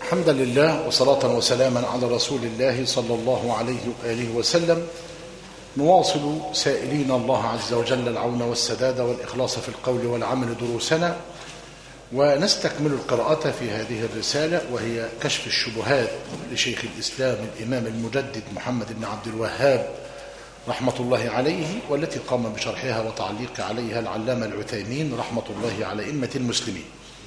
حمدا لله وصلاة وسلاما على رسول الله صلى الله عليه وآله وسلم. نواصل سائلين الله عز وجل العون والسداد والإخلاص في القول والعمل دروسنا، ونستكمل القراءة في هذه الرسالة وهي كشف الشبهات لشيخ الإسلام الإمام المجدد محمد بن عبد الوهاب رحمة الله عليه، والتي قام بشرحها وتعليق عليها العلامة العثيمين رحمة الله على أئمة المسلمين.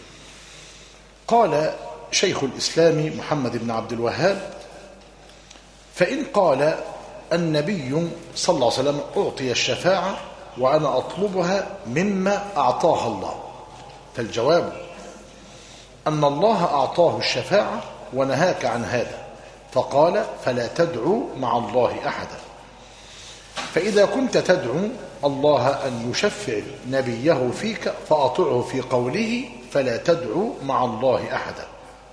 قال شيخ الإسلام محمد بن عبد الوهاب: فإن قال النبي صلى الله عليه وسلم أعطي الشفاعة وأنا أطلبها مما أعطاها الله، فالجواب أن الله أعطاه الشفاعة ونهاك عن هذا، فقال: فلا تدعو مع الله أحدا. فإذا كنت تدعو الله أن يشفع نبيه فيك فأطعه في قوله فلا تدعو مع الله أحدا.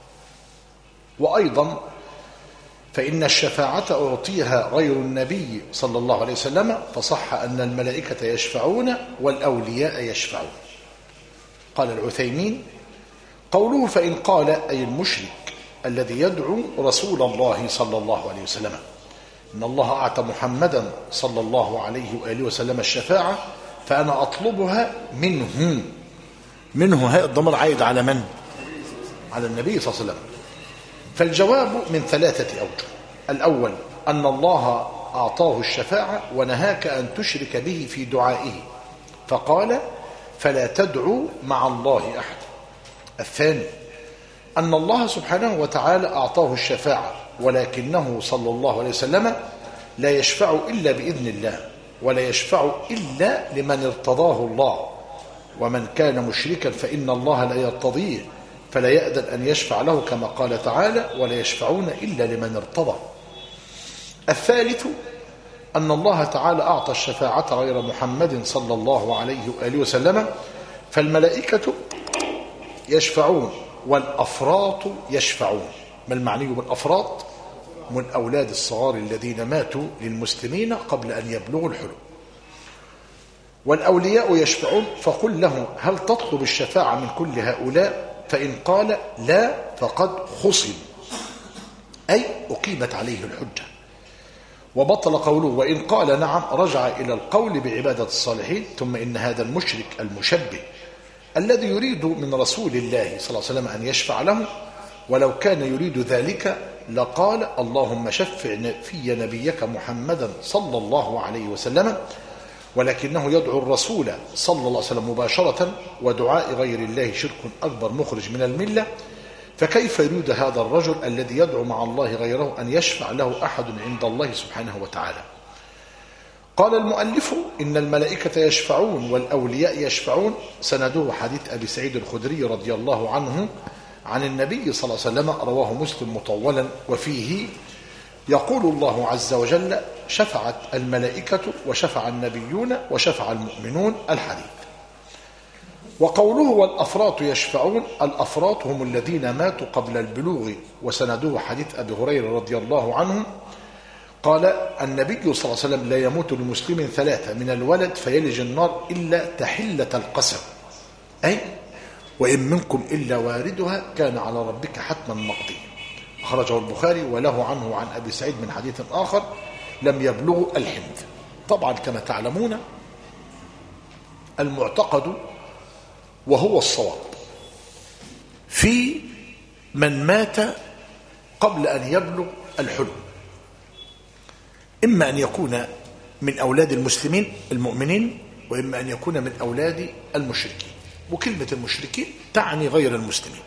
وأيضا فإن الشفاعة أعطيها غير النبي صلى الله عليه وسلم، فصح أن الملائكة يشفعون والأولياء يشفعون. قال العثيمين: قوله فإن قال أي المشرك الذي يدعو رسول الله صلى الله عليه وسلم إن الله أعطى محمدا صلى الله عليه وآله وسلم الشفاعة فأنا أطلبها منه هذا الضمير عايد على من؟ على النبي صلى الله عليه وسلم. فالجواب من ثلاثة أوجه: الأول أن الله أعطاه الشفاعة ونهاك أن تشرك به في دعائه، فقال: فلا تدعو مع الله أحد. الثاني أن الله سبحانه وتعالى أعطاه الشفاعة ولكنه صلى الله عليه وسلم لا يشفع إلا بإذن الله، ولا يشفع إلا لمن ارتضاه الله، ومن كان مشركا فإن الله لا يرتضيه فلا يأذن أن يشفع له، كما قال تعالى: ولا يشفعون إلا لمن ارتضى. الثالث أن الله تعالى أعطى الشفاعة غير محمد صلى الله عليه وآله وسلم، فالملائكة يشفعون والأفراط يشفعون. ما المعني بالأفراط؟ من أولاد الصغار الذين ماتوا للمسلمين قبل أن يبلغوا الحلم. والأولياء يشفعون، فقل له: هل تطلب الشفاعة من كل هؤلاء؟ فإن قال لا فقد خصم، أي أقيمت عليه الحجة، وبطل قوله. وإن قال نعم رجع إلى القول بعبادة الصالحين. ثم إن هذا المشرك المشبه الذي يريد من رسول الله صلى الله عليه وسلم أن يشفع له، ولو كان يريد ذلك لقال: اللهم شفع في نبيك محمدا صلى الله عليه وسلم، ولكنه يدعو الرسول صلى الله عليه وسلم مباشرة، ودعاء غير الله شرك أكبر مخرج من الملة. فكيف يريد هذا الرجل الذي يدعو مع الله غيره أن يشفع له أحد عند الله سبحانه وتعالى؟ قال المؤلف: إن الملائكة يشفعون والأولياء يشفعون. سنده حديث أبي سعيد الخدري رضي الله عنه عن النبي صلى الله عليه وسلم، رواه مسلم مطولا، وفيه يقول الله عز وجل: شفعت الملائكة وشفع النبيون وشفع المؤمنون، الحديث. وقوله والأفراط يشفعون، الأفراط هم الذين ماتوا قبل البلوغ. وسنده حديث أبي هريرة رضي الله عنه قال: النبي صلى الله عليه وسلم: لا يموت لمسلم ثلاثة من الولد فيلج النار إلا تحلة القسم، أي وإن منكم إلا واردها كان على ربك حتما مقضيا. أخرجه البخاري، وله عنه عن أبي سعيد من حديث آخر: لم يبلغوا الحنث. طبعا كما تعلمون المعتقد وهو الصواب في من مات قبل أن يبلغ الحلم، إما أن يكون من أولاد المسلمين المؤمنين، وإما أن يكون من أولاد المشركين. وكلمة المشركين تعني غير المسلمين.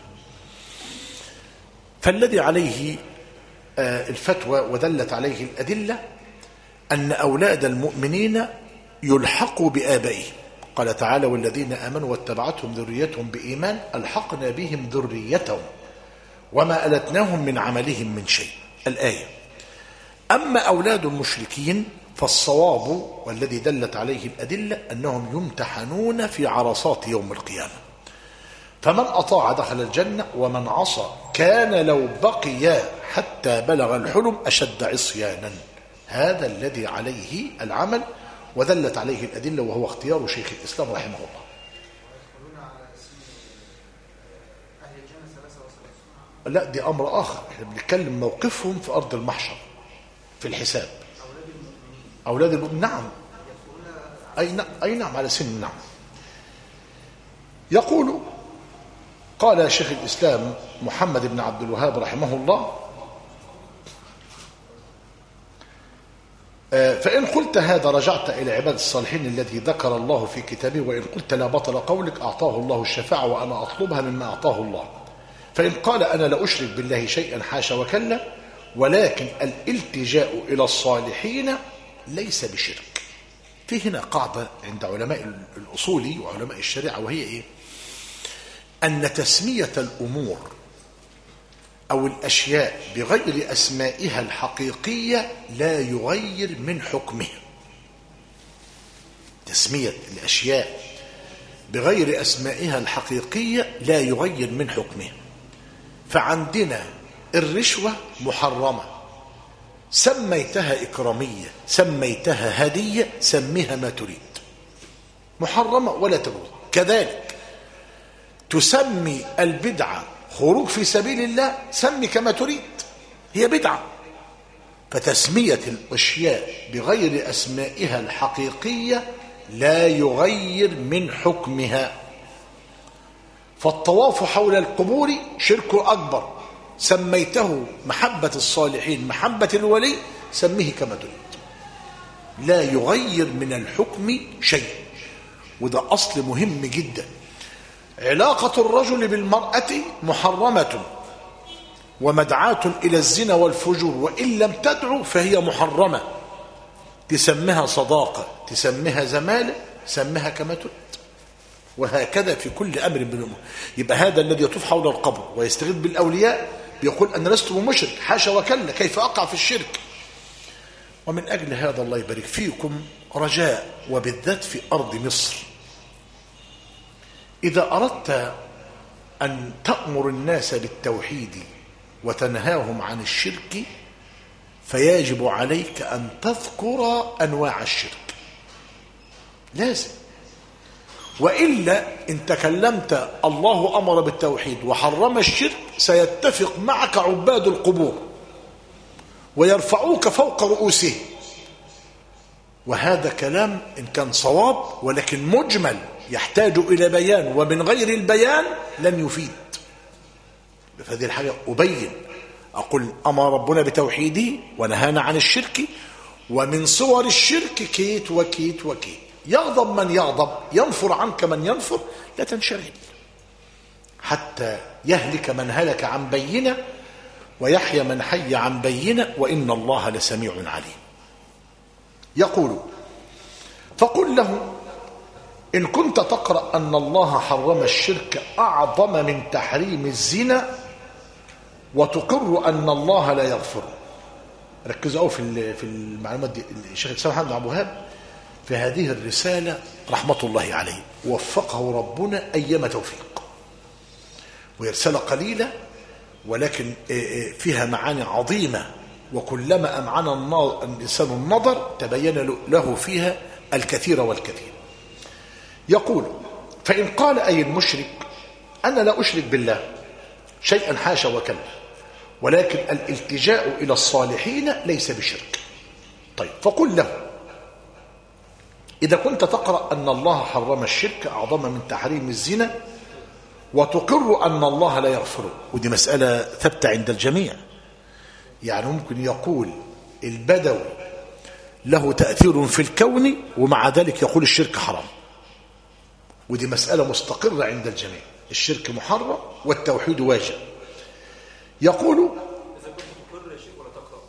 فالذي عليه الفتوى ودلت عليه الأدلة أن أولاد المؤمنين يلحقوا بآبائهم. قال تعالى: والذين آمنوا واتبعتهم ذريتهم بإيمان ألحقنا بهم ذريتهم وما ألتناهم من عملهم من شيء، الآية. أما أولاد المشركين فالصواب والذي دلت عليه الأدلة أنهم يمتحنون في عرصات يوم القيامة، فمن أطاع دخل الجنة، ومن عصى كان لو بقي حتى بلغ الحلم أشد عصيانا. هذا الذي عليه العمل ودلت عليه الأدلة، وهو اختيار شيخ الإسلام رحمه الله. لا دي أمر آخر، احنا بنتكلم موقفهم في أرض المحشر في الحساب. أولاد المؤمنين نعم، أي نعم على سن نعم. يقول قال شيخ الإسلام محمد بن عبد الوهاب رحمه الله: فإن قلت هذا رجعت إلى عباد الصالحين الذي ذكر الله في كتابه، وإن قلت لا بطل قولك أعطاه الله الشفاعة وأنا أطلبها مما أعطاه الله. فإن قال أنا لا أشرك بالله شيئا حاشا وكلا، ولكن الالتجاء إلى الصالحين ليس بشرك. في هنا قاعدة عند علماء الأصول وعلماء الشريعة، وهي إيه؟ أن تسمية الأمور أو الأشياء بغير أسمائها الحقيقية لا يغير من حكمها. تسمية الأشياء بغير أسمائها الحقيقية لا يغير من حكمها. فعندنا الرشوة محرمة، سميتها إكرامية، سميتها هدية، سميها ما تريد، محرمة ولا تجوز. كذلك تسمي البدعة خروج في سبيل الله، سمي كما تريد، هي بدعة. فتسمية الأشياء بغير أسمائها الحقيقية لا يغير من حكمها. فالطواف حول القبور شرك أكبر، سميته محبة الصالحين محبة الولي، سميه كما تريد، لا يغير من الحكم شيء. وده أصل مهم جدا. علاقة الرجل بالمرأة محرمة ومدعاة إلى الزنا والفجور، وإن لم تدعو فهي محرمة. تسميها صداقة، تسميها زمالة، سميها كما تريد. وهكذا في كل أمر من الأمور. يبقى هذا الذي يطوف حول القبر ويستغيث بالأولياء بيقول أنا لست بمشرك، حاشا وكلا، كيف أقع في الشرك؟ ومن أجل هذا الله يبارك فيكم رجاء، وبالذات في أرض مصر، إذا أردت أن تأمر الناس بالتوحيد وتنهاهم عن الشرك، فيجب عليك أن تذكر أنواع الشرك، لازم. وإلا إن تكلمت الله أمر بالتوحيد وحرم الشرك، سيتفق معك عباد القبور ويرفعوك فوق رؤوسهم. وهذا كلام إن كان صواب، ولكن مجمل يحتاج إلى بيان، ومن غير البيان لن يفيد. فهذه الحاجة أبين، أقول أمر ربنا بتوحيده ونهانا عن الشرك، ومن صور الشرك كيت وكيت وكيت. يغضب من يغضب، ينفر عنك من ينفر، لا تنشغل، حتى يهلك من هلك عن بينة ويحيى من حي عن بينة، وإن الله لسميع عليم. يقول: فقل له إن كنت تقرأ أن الله حرم الشرك أعظم من تحريم الزنا، وتقر أن الله لا يغفر. ركزوا في المعلومات دي. الشيخ الإسلام محمد بن عبد الوهاب في هذه الرسالة رحمة الله عليه وفقه ربنا أيما توفيق، وهي رسالة قليلة ولكن فيها معاني عظيمة، وكلما أمعن الإنسان النظر تبين له فيها الكثير والكثير. يقول: فإن قال أي المشرك أنا لا أشرك بالله شيئا حاشا وكلا، ولكن الالتجاء إلى الصالحين ليس بشرك. طيب، فقل له إذا كنت تقرأ أن الله حرم الشرك أعظم من تحريم الزنا، وتقر أن الله لا يغفره، ودي مسألة ثابتة عند الجميع. يعني ممكن يقول البدوي له تأثير في الكون ومع ذلك يقول الشرك حرام، ودي مسألة مستقرة عند الجميع. الشرك محرم والتوحيد واجب. يقول: إذا كنت تقر يا شيخ ولا تقرأ؟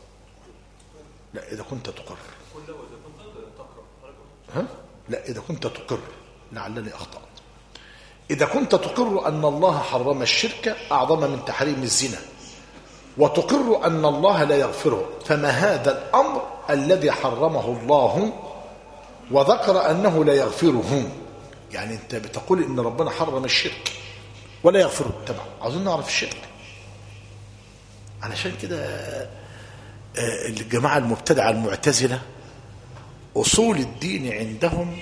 لا، إذا كنت تقر. قل له إذا كنت تقرأ. ها؟ لا، إذا كنت تقر، لعلني أخطأت. إذا كنت تقر أن الله حرم الشرك أعظم من تحريم الزنا، وتقر أن الله لا يغفره، فما هذا الأمر الذي حرمه الله وذكر أنه لا يغفره؟ يعني أنت بتقول إن ربنا حرم الشرك ولا يغفره. طبعا عاوزين نعرف الشرك، علشان كده الجماعة المبتدعة المعتزلة أصول الدين عندهم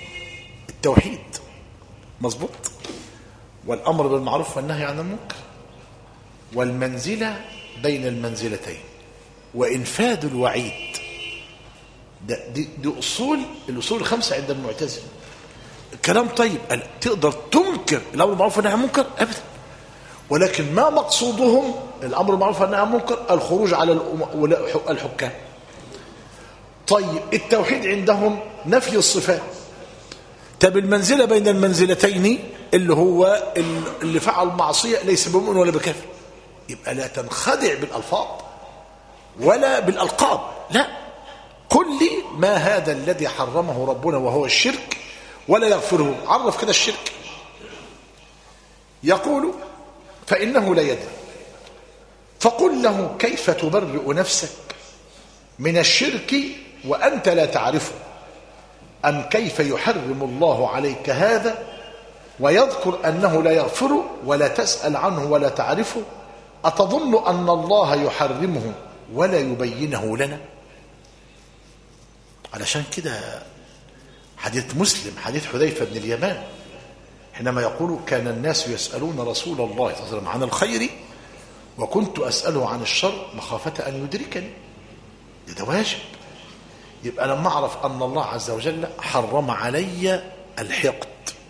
التوحيد، مظبوط، والأمر بالمعروف والنهي عن المنكر، والمنزلة بين المنزلتين وإنفاذ الوعيد. دي الأصول الخمسة عند المعتزلة. الكلام طيب، تقدر تنكر الأمر بالمعروف والنهي عن المنكر؟ أبدا. ولكن ما مقصودهم الأمر بالمعروف والنهي عن المنكر؟ الخروج على الحكام. طيب التوحيد عندهم نفي الصفات. طب المنزلة بين المنزلتين اللي هو اللي فعل معصية ليس بمؤمن ولا بكافر، يبقى لا تنخدع بالألفاظ ولا بالألقاب، لا، قل لي ما هذا الذي حرمه ربنا وهو الشرك ولا يغفره، عرف كده الشرك. يقول فإنه لا يدري، فقل له كيف تبرئ نفسك من الشرك وأنت لا تعرفه، أم كيف يحرم الله عليك هذا ويذكر أنه لا يغفره ولا تسأل عنه ولا تعرفه، أتظن أن الله يحرمه ولا يبينه لنا؟ علشان كده حديث مسلم، حديث حذيفة بن اليمان حينما يقول كان الناس يسألون رسول الله صلى الله عليه وسلم عن الخير وكنت أسأله عن الشر مخافة أن يدركني. ده واجب. يبقى لما أعرف أن الله عز وجل حرم علي الحقد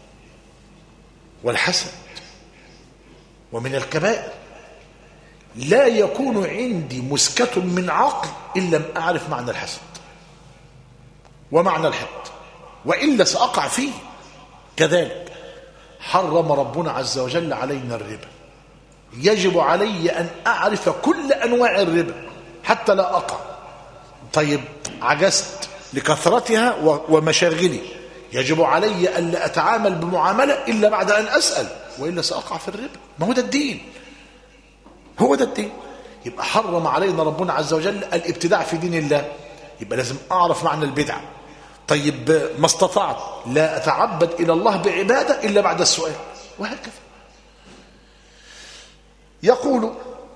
والحسد ومن الكبائر، لا يكون عندي مسكة من عقل إن لم أعرف معنى الحسد ومعنى الحقد، وإلا سأقع فيه. كذلك حرم ربنا عز وجل علينا الربا، يجب علي أن أعرف كل أنواع الربا حتى لا أقع. طيب عجزت لكثرتها ومشاغلي، يجب علي أن لا أتعامل بمعاملة إلا بعد أن أسأل، وإلا سأقع في الربا. ما هو ده الدين، هو ده الدين. يبقى حرم علينا ربنا عز وجل الابتداع في دين الله، يبقى لازم أعرف معنى البدعة. طيب ما استطعت لا أتعبد إلى الله بعبادة إلا بعد السؤال، وهكذا. يقول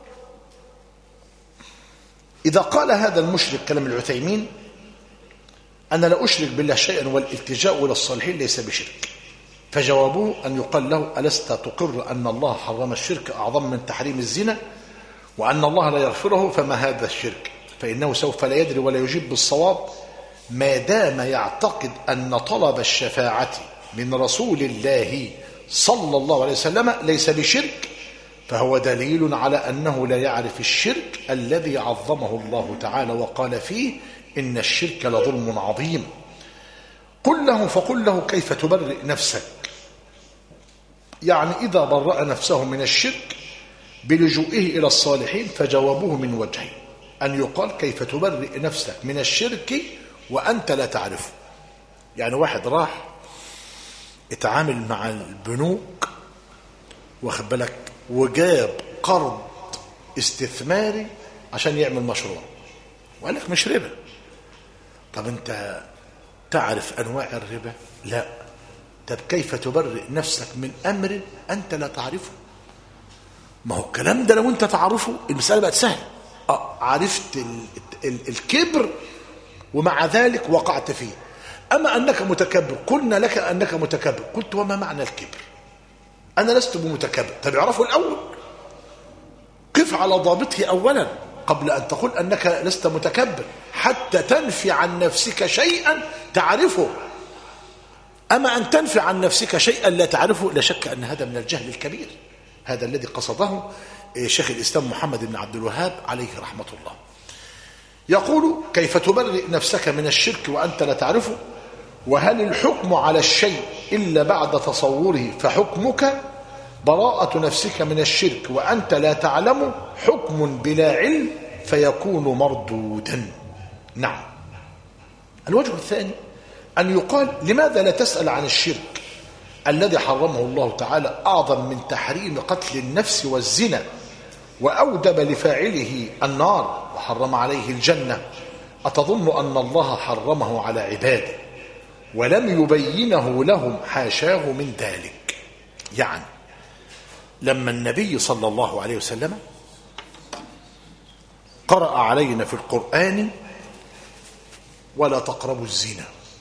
إذا قال هذا المشرك كلام العثيمين أنا لا أشرك بالله شيئا والالتجاء إلى الصالحين ليس بشرك، فجوابه أن يقال له ألست تقر أن الله حرم الشرك أعظم من تحريم الزنا وأن الله لا يغفره، فما هذا الشرك؟ فإنه سوف لا يدري ولا يجيب بالصواب ما دام يعتقد أن طلب الشفاعة من رسول الله صلى الله عليه وسلم ليس بشرك، فهو دليل على أنه لا يعرف الشرك الذي عظمه الله تعالى وقال فيه إن الشرك لظلم عظيم. فقل له كيف تبرئ نفسك، يعني إذا برأ نفسه من الشرك بلجوئه إلى الصالحين، فجوابه من وجهين: أن يقال كيف تبرئ نفسك من الشرك وأنت لا تعرفه. يعني واحد راح اتعامل مع البنوك واخد بالك وجاب قرض استثماري عشان يعمل مشروع وقال لك مش ربا. طب انت تعرف انواع الربا؟ لا. طب كيف تبرئ نفسك من امر انت لا تعرفه؟ ما هو الكلام ده لو انت تعرفه المسألة بقت سهلة. عرفت الكبر ومع ذلك وقعت فيه. اما انك متكبر، قلنا لك انك متكبر، قلت وما معنى الكبر؟ انا لست بمتكبر. طب اعرفه الاول، قف على ضابطه اولا قبل ان تقول انك لست متكبر، حتى تنفي عن نفسك شيئا تعرفه. اما ان تنفي عن نفسك شيئا لا تعرفه، لا شك ان هذا من الجهل الكبير. هذا الذي قصده شيخ الاسلام محمد بن عبد الوهاب عليه رحمه الله. يقول كيف تبرئ نفسك من الشرك وانت لا تعرفه، وهل الحكم على الشيء إلا بعد تصوره، فحكمك براءة نفسك من الشرك وأنت لا تعلم حكم بلا علم فيكون مردودا. نعم. الوجه الثاني أن يقال لماذا لا تسأل عن الشرك الذي حرمه الله تعالى أعظم من تحريم قتل النفس والزنا، وأوجب لفاعله النار وحرم عليه الجنة؟ أتظن أن الله حرمه على عباده ولم يبينه لهم حاشاه من ذلك؟ يعني لما النبي صلى الله عليه وسلم قرأ علينا في القرآن ولا تقربوا الزنا،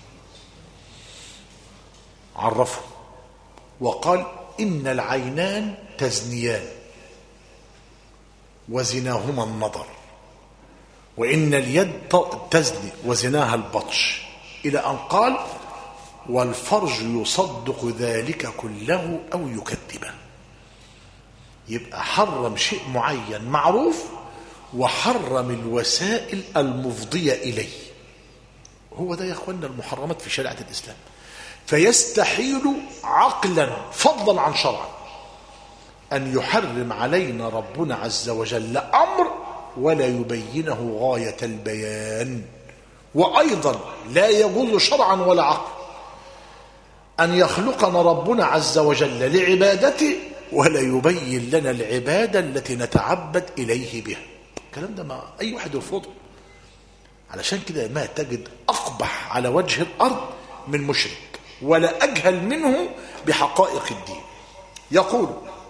عرفه وقال إن العينان تزنيان وزناهما النظر، وإن اليد تزني وزناها البطش، إلى أن قال والفرج يصدق ذلك كله أو يكذبه. يبقى حرم شيء معين معروف وحرم الوسائل المفضية إليه. هو ده يا أخوانا المحرمات في شريعة الإسلام. فيستحيل عقلا فضلا عن شرعا أن يحرم علينا ربنا عز وجل أمر ولا يبينه غاية البيان. وأيضا لا يجوز شرعا ولا عقلا أن يخلقنا ربنا عز وجل لعبادته ولا يبين لنا العبادة التي نتعبد إليه بها. الكلام ده ما أي واحد يرفضه. علشان كده ما تجد أقبح على وجه الأرض من مشرك ولا أجهل منه بحقائق الدين. يقول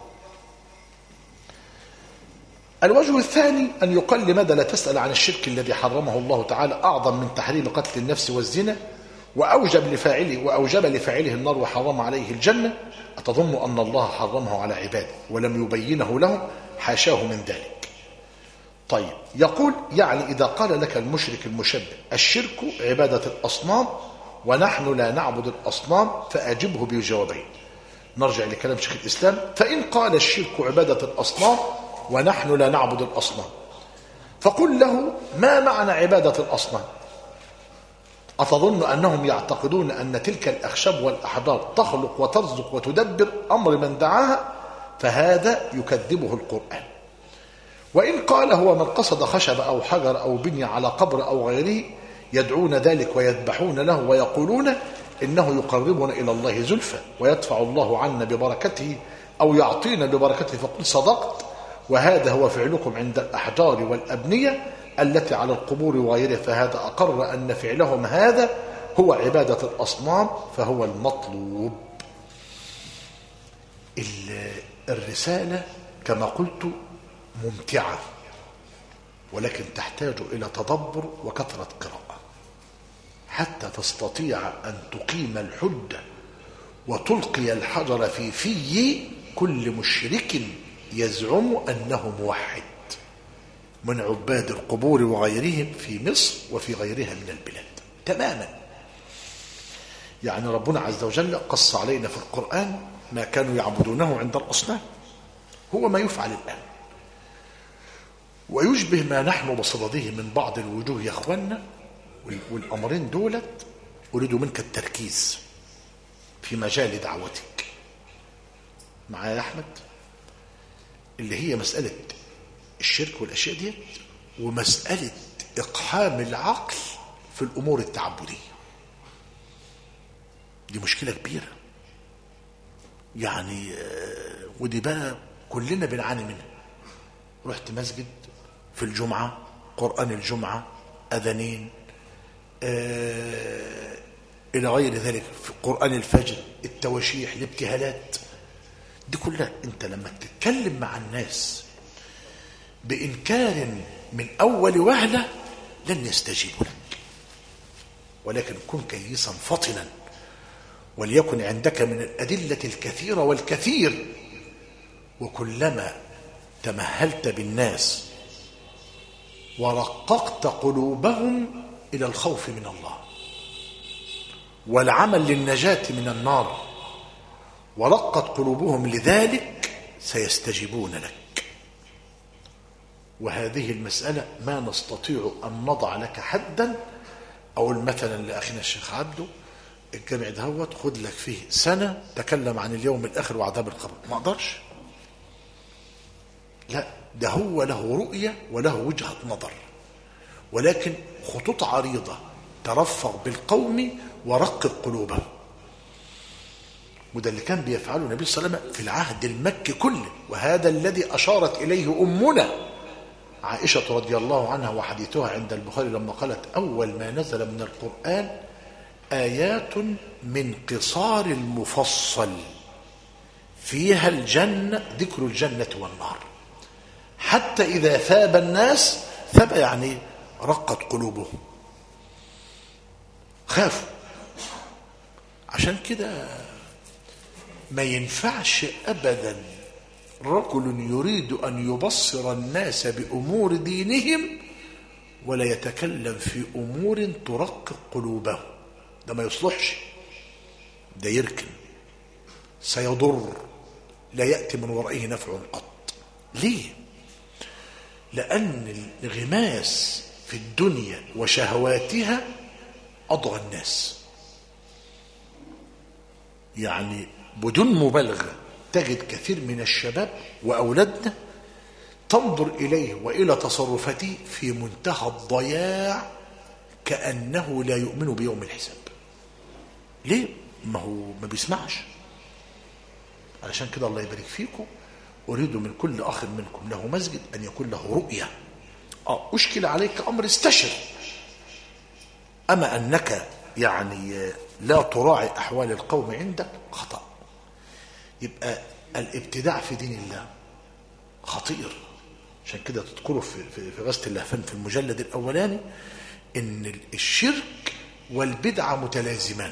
الوجه الثاني أن يقال لماذا لا تسأل عن الشرك الذي حرمه الله تعالى أعظم من تحريم قتل النفس والزنا وأوجب لفاعله النار وحرم عليه الجنة؟ أتظن أن الله حرمه على عباده ولم يبينه لهم؟ حاشاه من ذلك. طيب يقول يعني إذا قال لك المشرك المشبه الشرك عبادة الأصنام ونحن لا نعبد الأصنام فأجبه بجوابين. نرجع لكلام شيخ الإسلام. فإن قال الشرك عبادة الأصنام ونحن لا نعبد الأصنام فقل له ما معنى عبادة الأصنام؟ أتظن أنهم يعتقدون أن تلك الأخشاب والأحجار تخلق وترزق وتدبر أمر من دعاها؟ فهذا يكذبه القرآن. وإن قال هو من قصد خشب أو حجر أو بني على قبر أو غيره يدعون ذلك ويذبحون له ويقولون إنه يقربنا إلى الله زلفى ويدفع الله عنا ببركته أو يعطينا ببركته، فقل صدقت وهذا هو فعلكم عند الأحجار والأبنية التي على القبور وغيرها، فهذا أقر أن فعلهم هذا هو عبادة الأصنام فهو المطلوب. الرسالة كما قلت ممتعة ولكن تحتاج إلى تدبر وكثرة قراءة حتى تستطيع أن تقيم الحجة وتلقي الحجر في كل مشرك يزعم أنه موحد من عباد القبور وغيرهم في مصر وفي غيرها من البلاد تماما. يعني ربنا عز وجل قص علينا في القرآن ما كانوا يعبدونه عند الأصنام، هو ما يفعل الآن ويشبه ما نحن بصدده من بعض الوجوه يا أخوانا. والأمرين دولت أريد منك التركيز في مجال دعوتك معايا يا أحمد، اللي هي مسألة الشرك والأشياء دي ومسألة إقحام العقل في الأمور التعبدية. دي مشكلة كبيرة يعني، ودي بقى كلنا بنعاني منها. رحت مسجد في الجمعة قرآن الجمعة أذانين إلى غير ذلك في قرآن الفجر التواشيح الابتهالات دي كلها. أنت لما تتكلم مع الناس بإنكار من أول وهلة لن يستجيبوا لك، ولكن كن كيسا فطنا وليكن عندك من الأدلة الكثيرة والكثير. وكلما تمهلت بالناس ورققت قلوبهم إلى الخوف من الله والعمل للنجاة من النار ورقت قلوبهم لذلك سيستجيبون لك. وهذه المسألة ما نستطيع أن نضع لك حدا أو مثلا لأخينا الشيخ عبده الجامع دهوت خد لك فيه سنة تكلم عن اليوم الآخر وعذاب القبر، ما أقدرش. لا، ده هو له رؤية وله وجهة نظر، ولكن خطوط عريضة ترفق بالقوم ورقق قلوبهم. وده اللي كان بيفعله النبي صلى الله عليه وسلم في العهد المكي كله، وهذا الذي أشارت إليه أمنا عائشة رضي الله عنها وحديثها عند البخاري لما قالت أول ما نزل من القرآن آيات من قصار المفصل فيها الجنة ذكر الجنة والنار حتى إذا ثاب الناس، ثاب يعني رقت قلوبهم خافوا. عشان كده ما ينفعش أبدا رجل يريد أن يبصر الناس بأمور دينهم ولا يتكلم في أمور ترقق قلوبهم، ده ما يصلحش، ده يركن، سيضر، لا يأتي من ورائه نفع قط. ليه؟ لأن الانغماس في الدنيا وشهواتها أضغى الناس. يعني بدون مبالغة تجد كثير من الشباب وأولادنا تنظر إليه وإلى تصرفاته في منتهى الضياع كأنه لا يؤمن بيوم الحساب. ليه؟ ما هو ما بيسمعش. علشان كده الله يبارك فيكم، أريد من كل أخ منكم له مسجد أن يكون له رؤية. أشكل عليك أمر استشر، أما أنك يعني لا تراعي أحوال القوم عندك خطأ. يبقى الابتداع في دين الله خطير. عشان كده تذكروا في غزة اللهفان في المجلد الأولاني إن الشرك والبدعة متلازمان.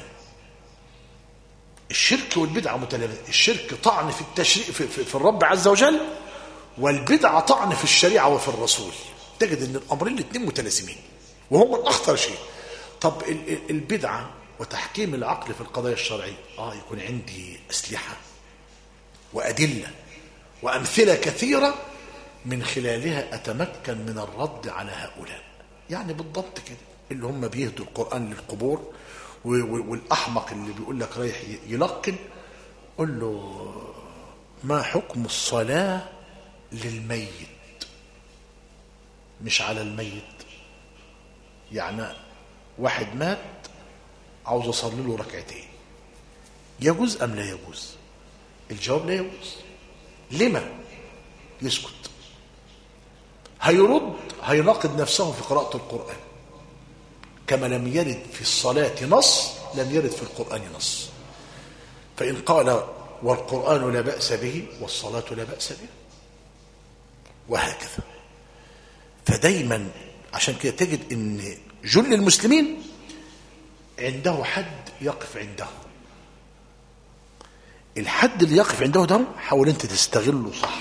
الشرك والبدعة متلازمان. الشرك طعن في التشريع في الرب عز وجل، والبدعة طعن في الشريعة وفي الرسول. تجد إن الأمرين الاثنين متلازمين، وهم الأخطر شيء. طب البدعة وتحكيم العقل في القضايا الشرعية، يكون عندي أسلحة وأدلة وأمثلة كثيرة من خلالها أتمكن من الرد على هؤلاء. يعني بالضبط كده اللي هم بيهدوا القرآن للقبور، والأحمق اللي بيقول لك رايح يلقن، قل له ما حكم الصلاة للميت مش على الميت؟ يعني واحد مات عاوز أصلي له ركعتين، يجوز أم لا يجوز؟ الجواب لا يجوز. لما؟ يسكت، هيرد، هيناقض نفسه في قراءة القرآن. كما لم يرد في الصلاة نص لم يرد في القرآن نص. فإن قال والقرآن لا بأس به والصلاة لا بأس بها، وهكذا. فدايما عشان كده تجد ان جل المسلمين عنده حد يقف عنده. الحد اللي يقف عنده ده حاول انت تستغله صح.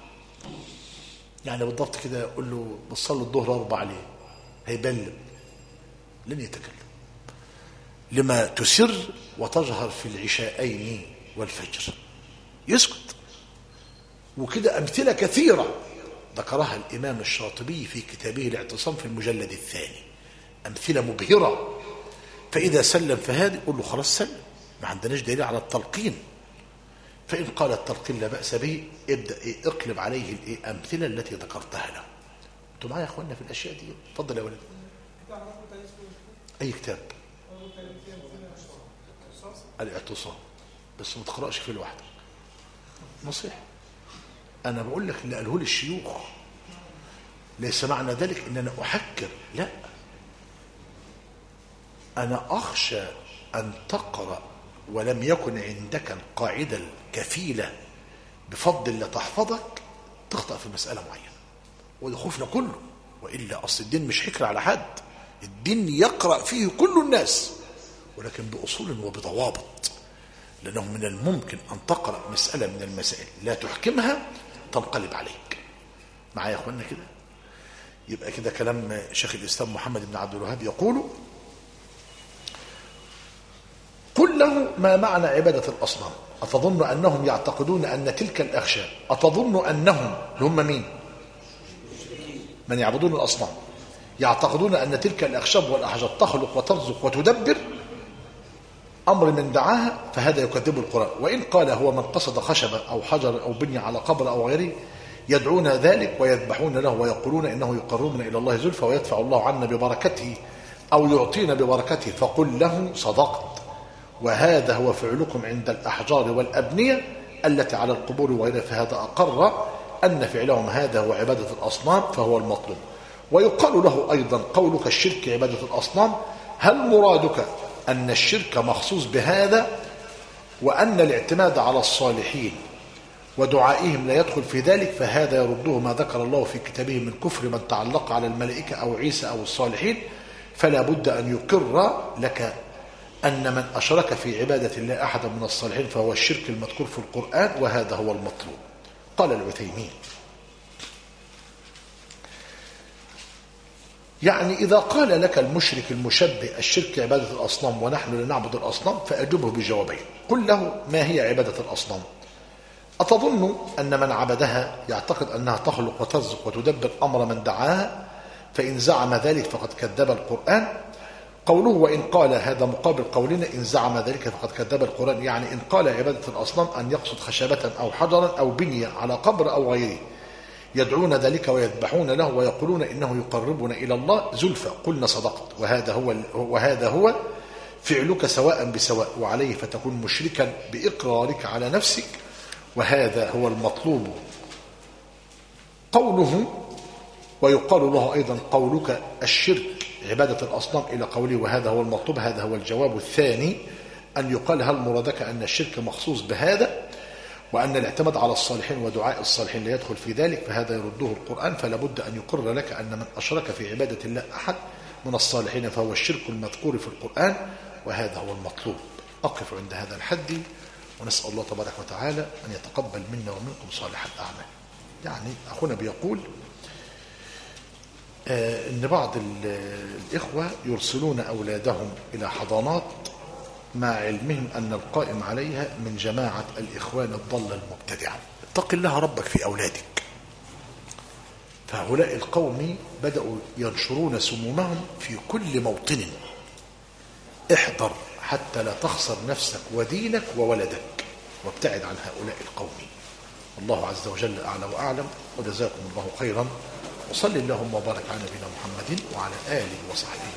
يعني بالضبط كده يقول له بتصلي الظهر 4 ليه؟ هيبلغ، لن يتكلم. لما تسر وتجهر في العشاءين والفجر، يسكت. وكده أمثلة كثيرة ذكرها الإمام الشاطبي في كتابه الاعتصام في المجلد الثاني، أمثلة مبهرة. فإذا سلم فهذه قل له خلاص سلم، ما عندناش دليل على التلقين. فإن قال التلقين لا بأس به، ابدأ اقلب عليه الأمثلة التي ذكرتها له. انتوا معايا يا اخوانا في الأشياء دي؟ اتفضل يا ولد. أي كتاب؟ الاعتصام. بس ما تقرأش فيه لوحدك، نصيحة. أنا بقول لك اللي قاله لي الشيوخ، ليس معنى ذلك إن أنا أحكر، لا، أنا أخشى أن تقرأ ولم يكن عندك القاعدة الكفيلة بفضل الله تحفظك، تخطأ في مسألة معينة. وده خوفنا كله، وإلا أصل الدين مش حكر على حد، الدين يقرأ فيه كل الناس، ولكن بأصول وبضوابط. لأنه من الممكن أن تقرأ مسألة من المسائل لا تحكمها تنقلب عليك. معايا يا أخوانا كده؟ يبقى كده كلام شيخ الإسلام محمد بن عبد الوهاب يقول: قل له ما معنى عبادة الأصنام؟ أتظن أنهم يعتقدون أن تلك الأخشاب، أتظن أنهم هم مين؟ من يعبدون الأصنام يعتقدون أن تلك الأخشاب والأحجار تخلق وترزق وتدبر؟ أمر من دعاها فهذا يكذب القرآن. وإن قال هو من قصد خشبة أو حجر أو بني على قبر أو غيره يدعون ذلك ويذبحون له ويقولون إنه يقربنا إلى الله زلفى ويدفع الله عنا ببركته أو يعطينا ببركته، فقل له صدقت، وهذا هو فعلكم عند الأحجار والأبنية التي على القبور وغيرها، فهذا أقر أن فعلهم هذا هو عبادة الأصنام فهو المطلوب. ويقال له أيضا قولك الشرك عبادة الأصنام، هل مرادك أن الشرك مخصوص بهذا وأن الاعتماد على الصالحين ودعائهم لا يدخل في ذلك؟ فهذا يرده ما ذكر الله في كتابه من كفر من تعلق على الملائكة أو عيسى أو الصالحين. فلا بد أن يقر لك أن من أشرك في عبادة الله أحدا من الصالحين فهو الشرك المذكور في القرآن، وهذا هو المطلوب. قال العثيمين يعني إذا قال لك المشرك المشبه الشرك عبادة الأصنام ونحن لا نعبد الأصنام فأجبه بجوابين. قل له ما هي عبادة الأصنام؟ أتظن أن من عبدها يعتقد أنها تخلق وترزق وتدبر أمر من دعاها؟ فإن زعم ذلك فقد كذب القرآن. قوله وإن قال هذا مقابل قولنا إن زعم ذلك فقد كذب القرآن، يعني إن قال عبادة الأصنام أن يقصد خشبة أو حجرا أو بنية على قبر أو غيره يدعون ذلك ويذبحون له ويقولون إنه يقربنا إلى الله زلفى، قلنا صدقت وهذا هو فعلك سواء بسواء، وعليه فتكون مشركا بإقرارك على نفسك، وهذا هو المطلوب. قوله ويقال له أيضا قولك الشرك عبادة الأصنام إلى قوله وهذا هو المطلوب، هذا هو الجواب الثاني، أن يقال هل مرادك أن الشرك مخصوص بهذا وأن الاعتماد على الصالحين ودعاء الصالحين لا يدخل في ذلك، فهذا يرده القرآن، فلا بد أن يقر لك أن من أشرك في عبادة الله أحد من الصالحين فهو الشرك المذكور في القرآن، وهذا هو المطلوب. أقف عند هذا الحد ونسأل الله تبارك وتعالى أن يتقبل منا ومنكم صالح الأعمال. يعني أخونا بيقول إن بعض الإخوة يرسلون أولادهم إلى حضانات مع علمهم أن القائم عليها من جماعة الإخوان الضالة المبتدعة. اتق الله ربك في أولادك. فهؤلاء القوم بدأوا ينشرون سمومهم في كل موطن. احذر حتى لا تخسر نفسك ودينك وولدك، وابتعد عن هؤلاء القوم. الله عز وجل أعلى وأعلم، وجزاكم الله خيرا، وصل اللهم وبارك على نبينا محمد وعلى آله وصحبه.